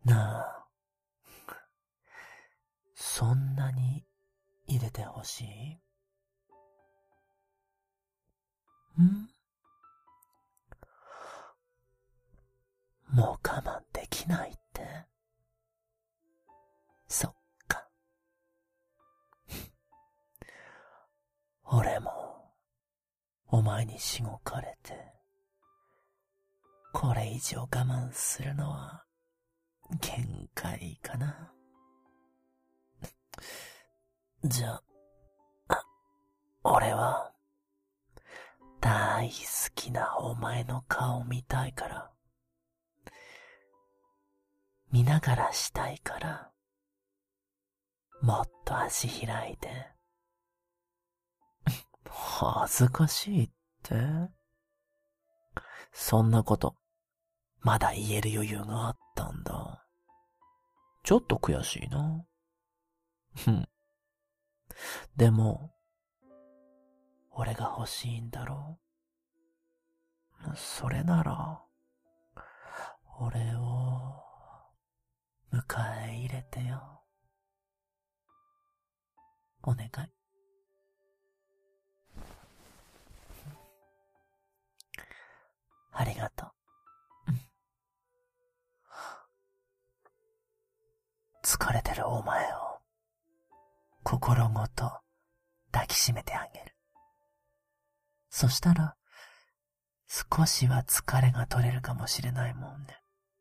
なあ、そんなに入れてほしい？もう我慢できないって？そっか。俺も、お前にしごかれて、これ以上我慢するのは、限界かな。じゃあ、俺は、大好きなお前の顔見たいから、見ながらしたいから、もっと足開いて。恥ずかしいって？そんなこと、まだ言える余裕があったんだ。ちょっと悔しいな。でも、俺が欲しいんだろう。それなら、俺を、迎え入れてよ。お願い。ありがとう。疲れてるお前を、心ごと抱きしめてあげる。そしたら、少しは疲れが取れるかもしれないもんね。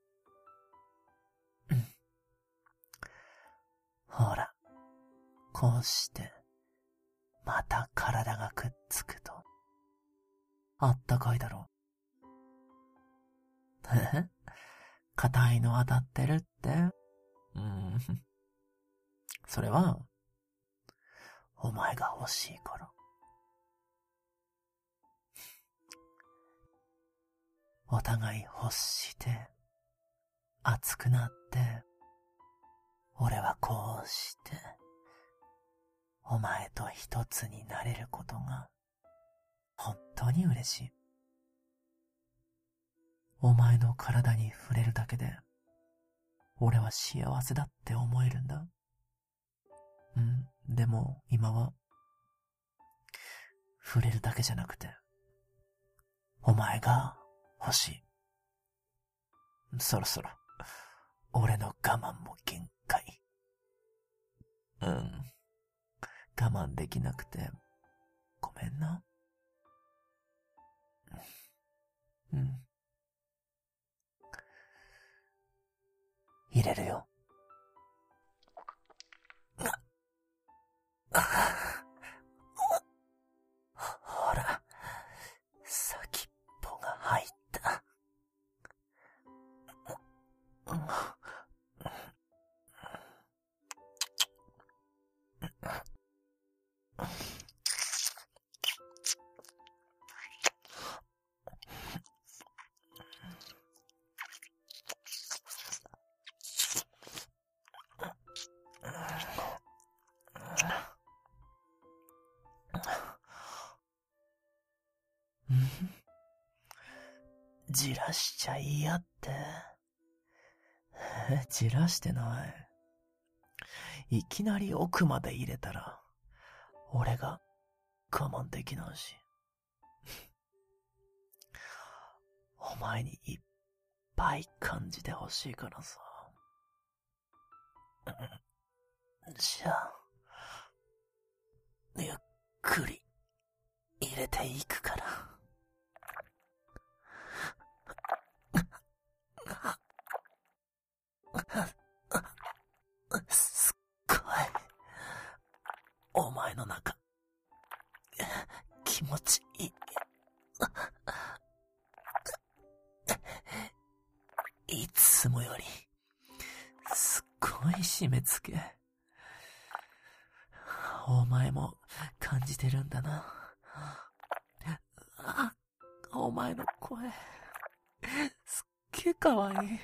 ほら、こうして、また体がくっつくと、あったかいだろう。硬いの当たってるって？それは、お前が欲しいから。お互い欲して、熱くなって、俺はこうして、お前と一つになれることが、本当に嬉しい。お前の体に触れるだけで、俺は幸せだって思えるんだ。でも今は、触れるだけじゃなくて、お前が欲しい。そろそろ、俺の我慢も限界。我慢できなくて、ごめんな。入れるよ。ほら、先っぽが入った。じらしちゃ嫌って。じらしてない。いきなり奥まで入れたら、俺が我慢できないし。お前にいっぱい感じてほしいからさ。じゃあ、ゆっくり入れていくから。すっごい。お前の中、気持ちいい。いつもより、すっごい締め付け。お前も感じてるんだな。お前の声、すっげえかわいい。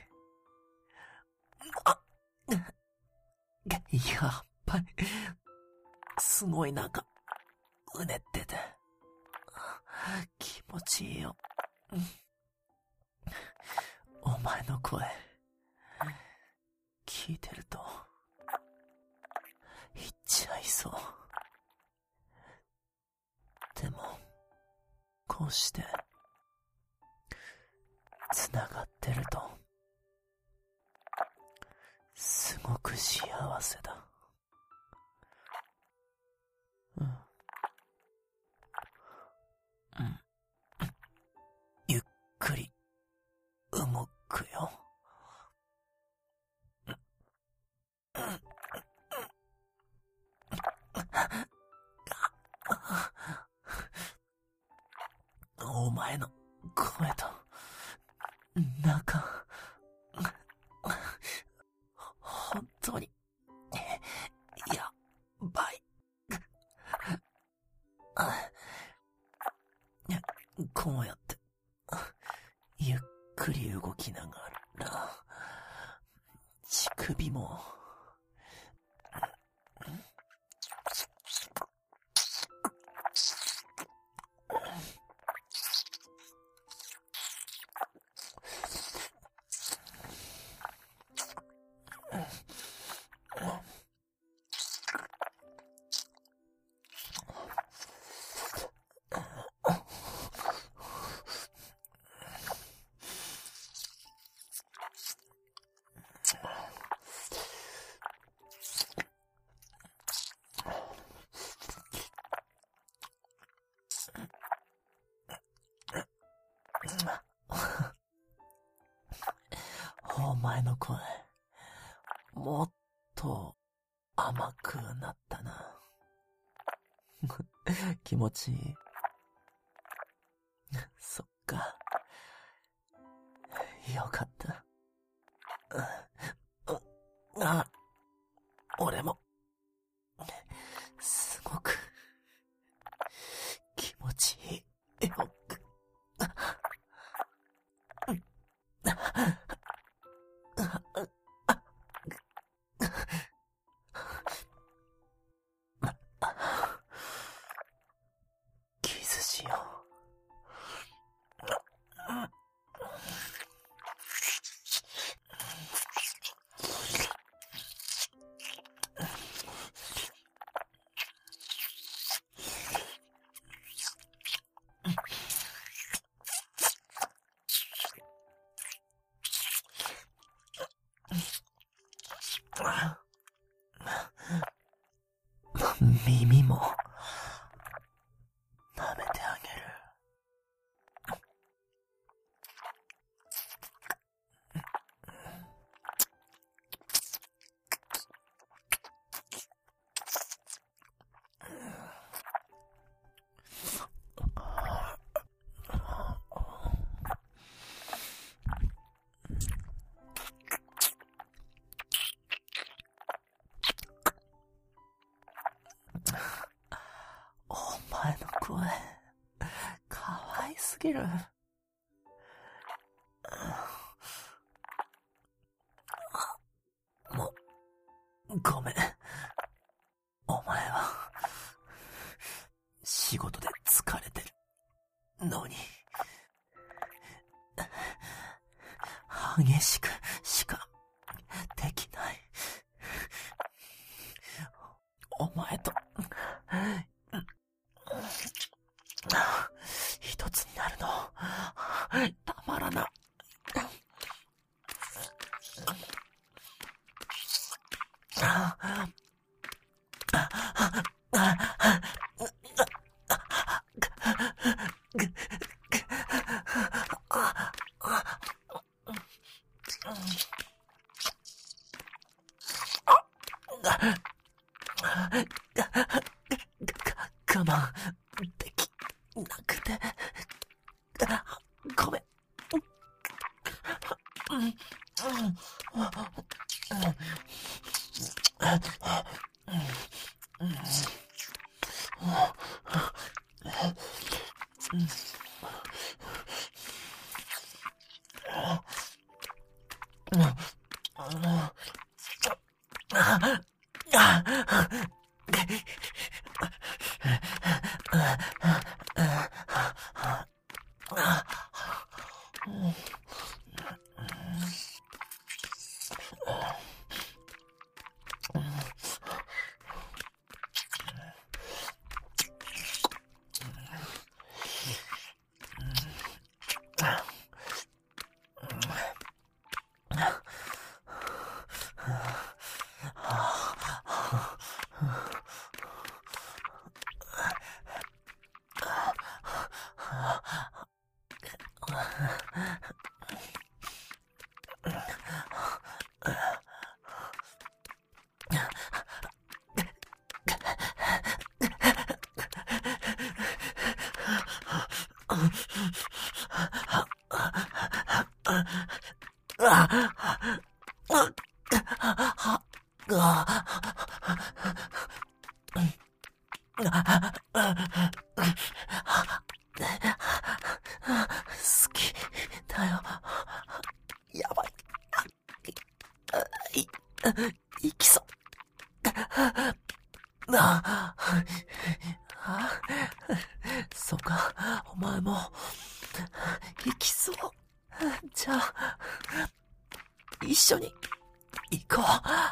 やっぱり、すごいなんか、うねってて、気持ちいいよ。お前の声、 聞いてると、言っちゃいそう。でも、こうして、つながってると、すごく幸せだ。ゆっくり、動くよ。お前の声と、中、本当に、やばい。こうやって、ゆっくり動きながら、乳首も、お前の声、もっと甘くなったな。気持ちいい。そっか。よかった。俺も、すごく、気持ちいい。よく。キスしよう。耳も舐めてあげる。お前の声、可愛すぎる。もう、ごめん。お前は、仕事で疲れてるのに、激しくしかできない。お前と、一つになるの、たまらない。我慢できなくて、ごめん。 好きだよ。やばい。行きそう。そうか、お前も、行きそう。じゃあ、一緒に、行こう。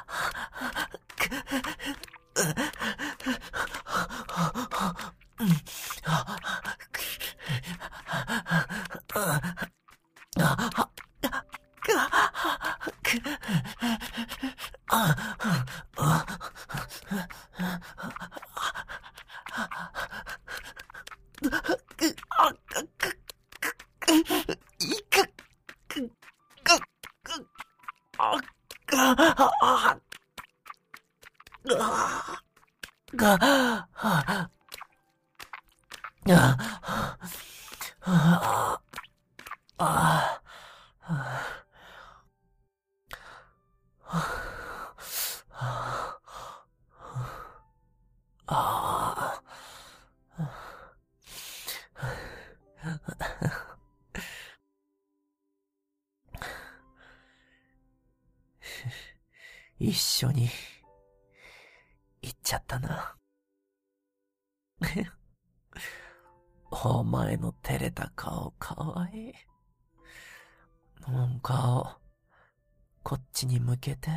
一緒に行っちゃったな。お前の照れた顔かわいい。顔、こっちに向けて。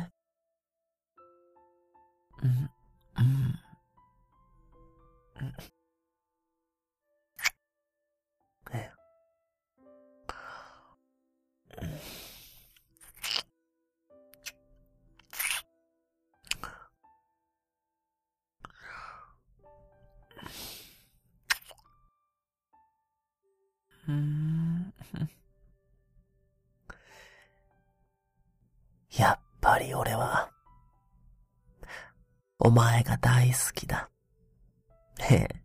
やっぱり俺は、お前が大好きだ。へえ。